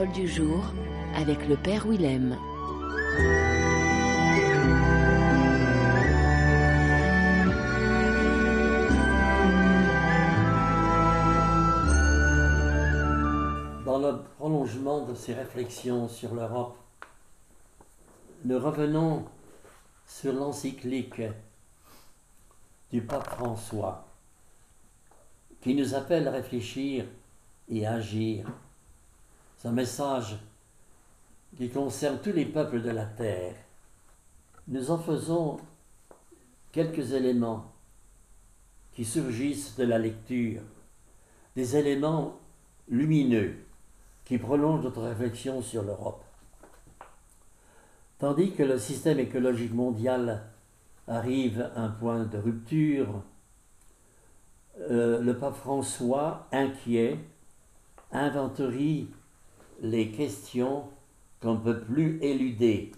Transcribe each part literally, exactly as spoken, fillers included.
parole du jour avec le Père Willem. Dans le prolongement de ces réflexions sur l'Europe, nous revenons sur l'encyclique du pape François qui nous appelle à réfléchir et à agir. C'est un message qui concerne tous les peuples de la terre. Nous en faisons quelques éléments qui surgissent de la lecture, des éléments lumineux qui prolongent notre réflexion sur l'Europe. Tandis que le système écologique mondial arrive à un point de rupture, euh, le pape François, inquiet, inventorie les questions qu'on ne peut plus éluder.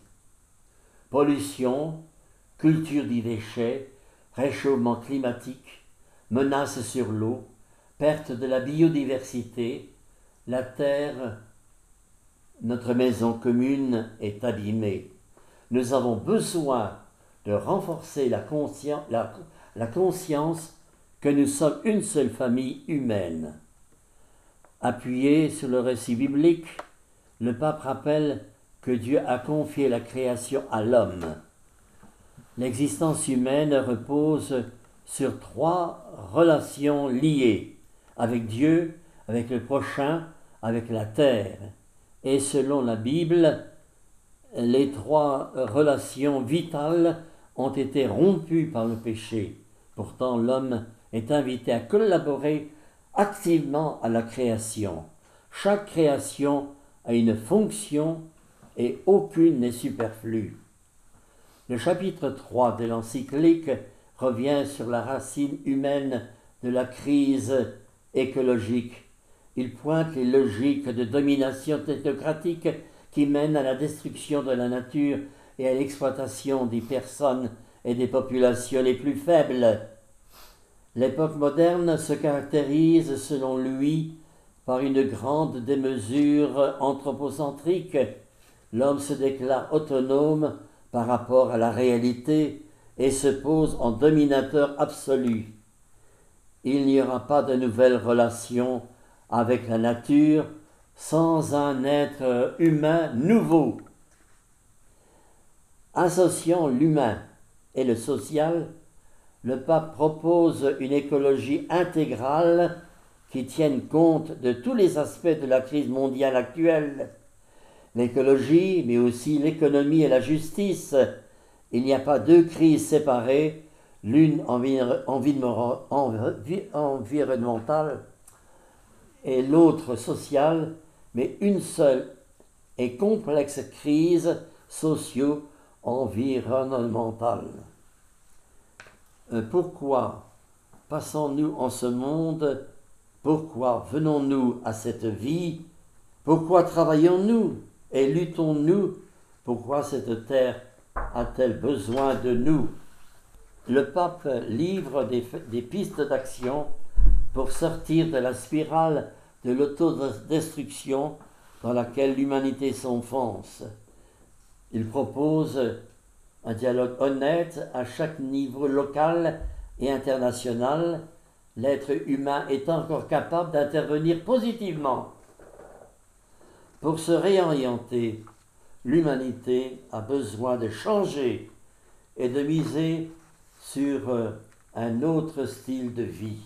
Pollution, culture des déchets, réchauffement climatique, menaces sur l'eau, perte de la biodiversité, la terre, notre maison commune est abîmée. Nous avons besoin de renforcer la, conscien- la, la conscience que nous sommes une seule famille humaine. Appuyé sur le récit biblique, le pape rappelle que Dieu a confié la création à l'homme. L'existence humaine repose sur trois relations liées avec Dieu, avec le prochain, avec la terre. Et selon la Bible, les trois relations vitales ont été rompues par le péché. Pourtant, l'homme est invité à collaborer activement à la création. Chaque création a une fonction et aucune n'est superflue. Le chapitre trois de l'encyclique revient sur la racine humaine de la crise écologique. Il pointe les logiques de domination technocratique qui mènent à la destruction de la nature et à l'exploitation des personnes et des populations les plus faibles. L'époque moderne se caractérise, selon lui, par une grande démesure anthropocentrique. L'homme se déclare autonome par rapport à la réalité et se pose en dominateur absolu. Il n'y aura pas de nouvelles relations avec la nature sans un être humain nouveau. Associant l'humain et le social, le pape propose une écologie intégrale qui tienne compte de tous les aspects de la crise mondiale actuelle. L'écologie, mais aussi l'économie et la justice. Il n'y a pas deux crises séparées, l'une envir- envir- envi- environnementale et l'autre sociale, mais une seule et complexe crise socio-environnementale. Pourquoi passons-nous en ce monde? Pourquoi venons-nous à cette vie? Pourquoi travaillons-nous et luttons-nous? Pourquoi cette terre a-t-elle besoin de nous? Le pape livre des, des pistes d'action pour sortir de la spirale de l'autodestruction dans laquelle l'humanité s'enfonce. Il propose un dialogue honnête à chaque niveau local et international. L'être humain est encore capable d'intervenir positivement. Pour se réorienter, l'humanité a besoin de changer et de miser sur un autre style de vie.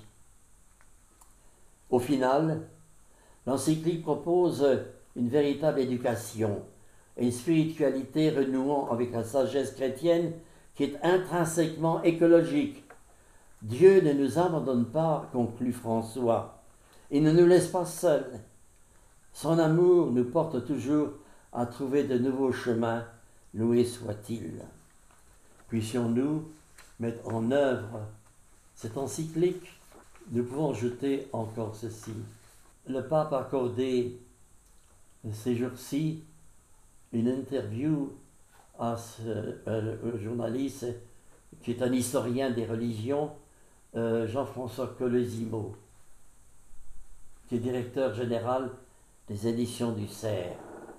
Au final, l'encyclique propose une véritable éducation et une spiritualité renouant avec la sagesse chrétienne qui est intrinsèquement écologique. Dieu ne nous abandonne pas, conclut François. Il ne nous laisse pas seuls. Son amour nous porte toujours à trouver de nouveaux chemins, loué soit-il. Puissions-nous mettre en œuvre cette encyclique. Nous pouvons ajouter encore ceci. Le pape a accordé ces jours-ci une interview à ce euh, journaliste qui est un historien des religions, euh, Jean-François Colosimo, qui est directeur général des éditions du Cerf.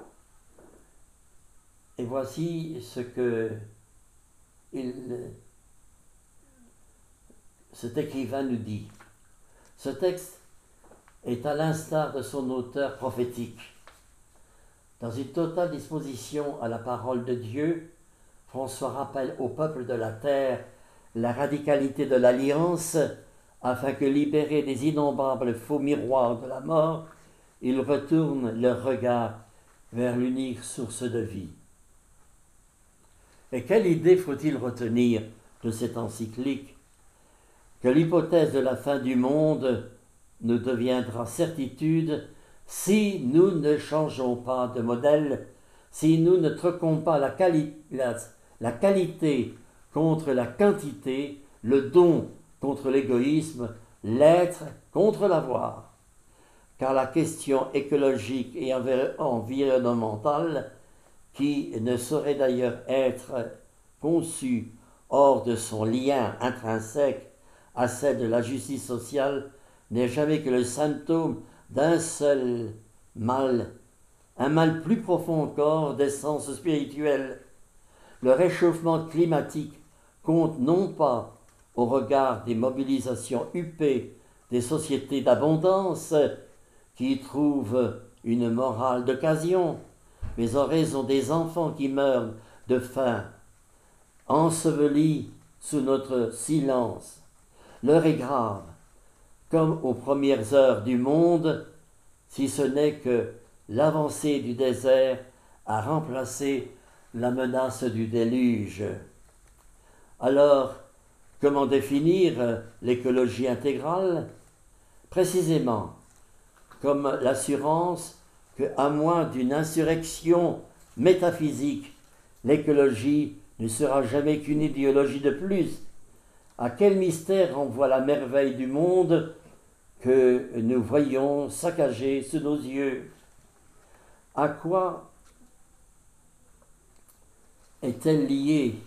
Et voici ce que il, cet écrivain nous dit. Ce texte est à l'instar de son auteur prophétique. Dans une totale disposition à la parole de Dieu, François rappelle au peuple de la terre la radicalité de l'alliance afin que, libérés des innombrables faux miroirs de la mort, ils retournent leur regard vers l'unique source de vie. Et quelle idée faut-il retenir de cette encyclique? Que l'hypothèse de la fin du monde nous deviendra certitude si nous ne changeons pas de modèle, si nous ne troquons pas la, quali- la, la qualité contre la quantité, le don contre l'égoïsme, l'être contre l'avoir. Car la question écologique et environnementale, qui ne saurait d'ailleurs être conçue hors de son lien intrinsèque à celle de la justice sociale, n'est jamais que le symptôme d'un seul mal, un mal plus profond encore d'essence spirituelle. Le réchauffement climatique compte non pas au regard des mobilisations huppées des sociétés d'abondance qui y trouvent une morale d'occasion, mais en raison des enfants qui meurent de faim, ensevelis sous notre silence. L'heure est grave, comme aux premières heures du monde, si ce n'est que l'avancée du désert a remplacé la menace du déluge. Alors, comment définir l'écologie intégrale? Précisément, comme l'assurance qu'à moins d'une insurrection métaphysique, l'écologie ne sera jamais qu'une idéologie de plus. À quel mystère renvoie la merveille du monde que nous voyons saccagé sous nos yeux? À quoi est-elle liée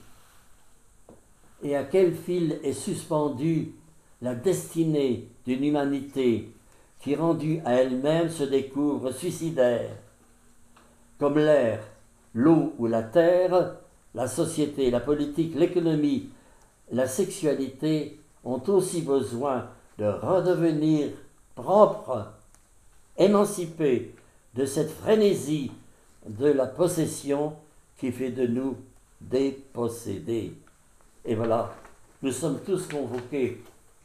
et à quel fil est suspendue la destinée d'une humanité qui, rendue à elle-même, se découvre suicidaire? Comme l'air, l'eau ou la terre, la société, la politique, l'économie, la sexualité ont aussi besoin de redevenir propres, émancipés de cette frénésie de la possession qui fait de nous des possédés. Et voilà, nous sommes tous convoqués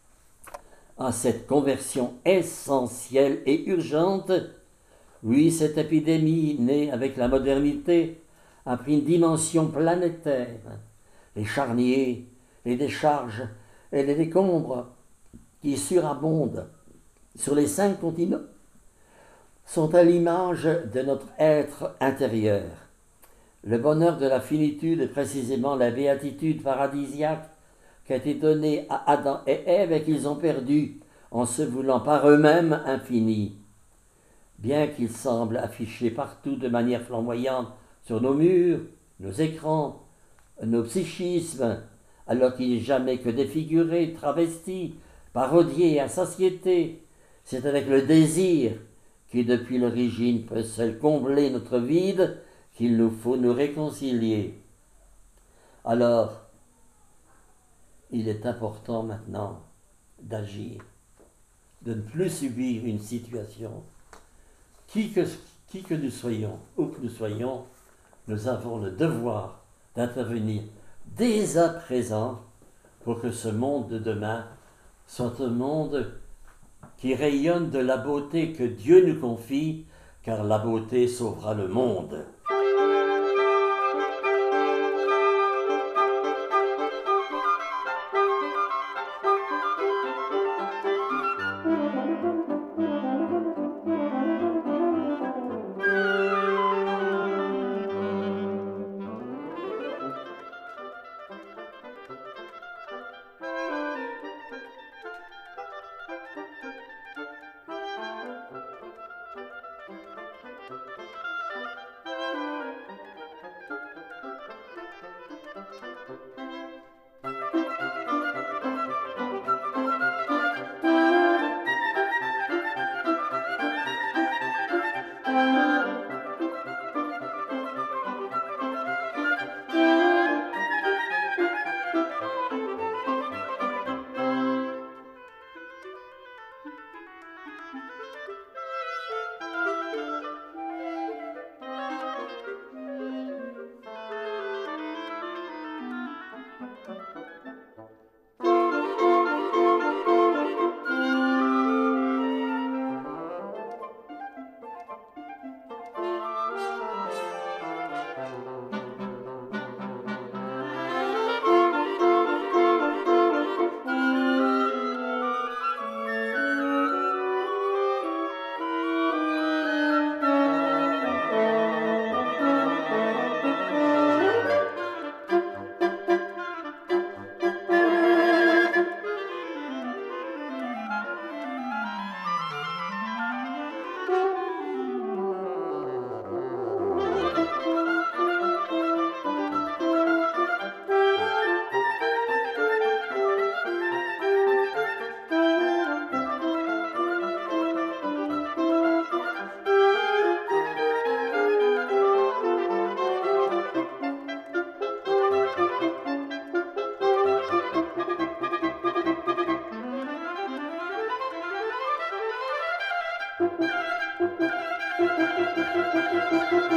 à cette conversion essentielle et urgente. Oui, cette épidémie, née avec la modernité, a pris une dimension planétaire. Les charniers, les décharges et les décombres qui surabondent sur les cinq continents sont à l'image de notre être intérieur. Le bonheur de la finitude est précisément la béatitude paradisiaque qui a été donnée à Adam et Ève et qu'ils ont perdue en se voulant par eux-mêmes infinis. Bien qu'ils semblent affichés partout de manière flamboyante sur nos murs, nos écrans, nos psychismes, alors qu'il n'est jamais que défiguré, travesti, parodié à satiété, c'est avec le désir qui depuis l'origine peut seul combler notre vide qu'il nous faut nous réconcilier. Alors, il est important maintenant d'agir, de ne plus subir une situation. Qui que, qui que nous soyons, où que nous soyons, nous avons le devoir d'intervenir dès à présent pour que ce monde de demain soit un monde qui rayonne de la beauté que Dieu nous confie, car la beauté sauvera le monde. Thank you.